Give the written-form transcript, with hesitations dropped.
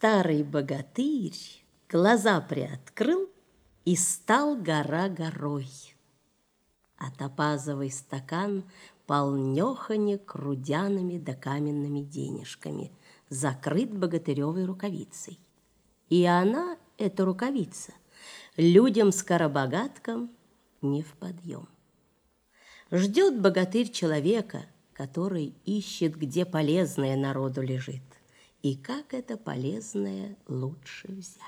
Старый богатырь глаза приоткрыл, и стал гора горой. А топазовый стакан полнёхонек рудяными да каменными денежками, закрыт богатыревой рукавицей. И она, эта рукавица, людям-скоробогаткам не в подъем. Ждет богатырь человека, который ищет, где полезное народу лежит, и как это полезное лучше взять.